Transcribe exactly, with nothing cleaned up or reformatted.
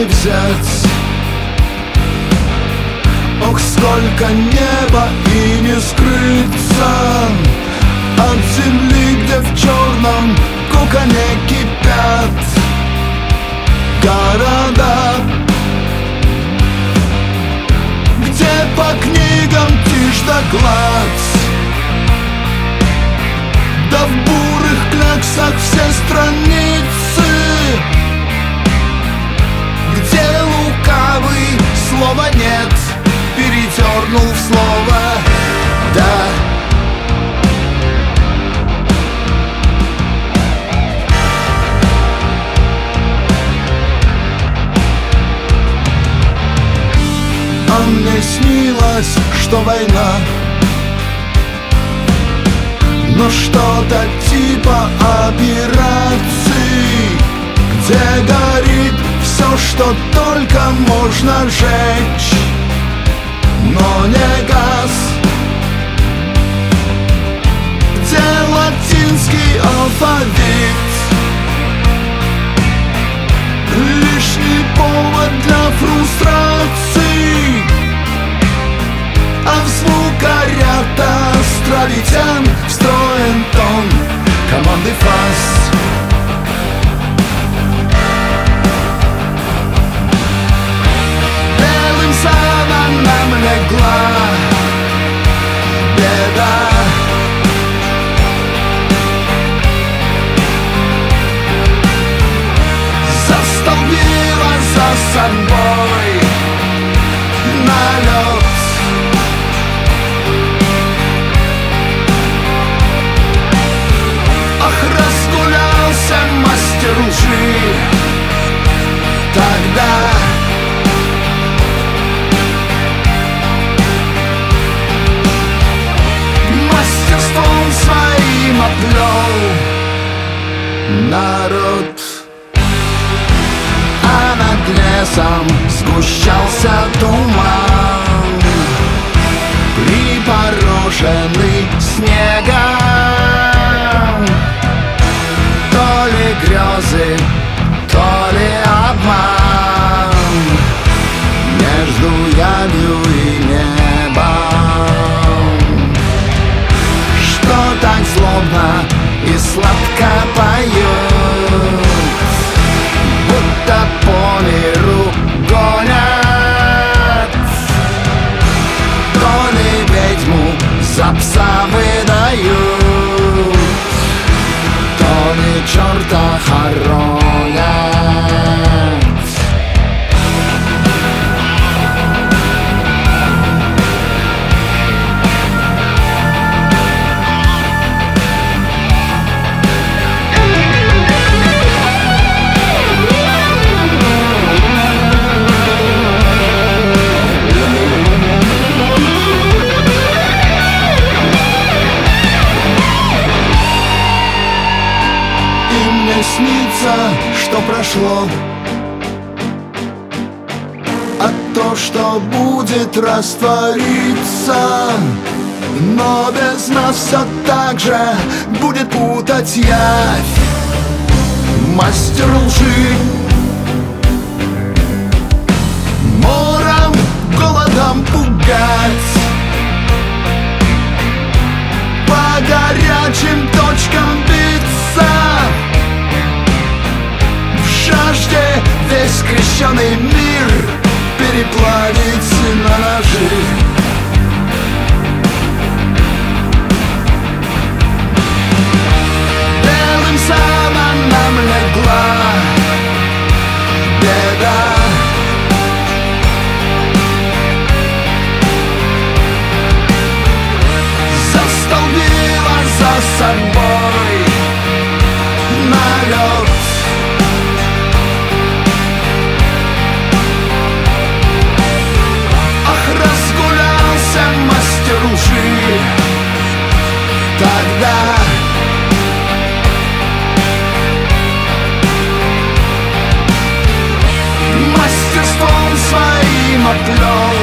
взять. Ох, сколько неба и не скрыться от земли, где в черном коконе кипят города, где по книгам тишь да гладь, да в бурых кляксах все страницы, где лукавый слова нет передернул в слово «да». А мне снилось, что война, но что-то типа операций, где горит все, что только можно сжечь, но не газ, где латинский алфавит лишний повод для фрустрации, а в звукоряд островитян встроен тон команды ФАС. Белым саванам легла беда, застолбила за собой налет. Ах, разгулялся мастер лжи тогда. Мастерством своим оплел народ, а над лесом сгущался туман, припорошенный снегом. То ли грезы, то ли обман между явью и небом. Что так злобно и сладко поет, будто по миру гонят. То ли ведьму за пса выдают, то ли черта хоронят. Снится, что прошло, а то, что будет, раствориться. Но без нас все так же будет путать явь мастер лжи. Мором, голодом пугать, по горячим точкам биться, жажде весь крещеный мир переплавить на ножи. Белым саванам легла беда, застолбила за собой налет. Мастер лжи тогда. Мастерством своим оплел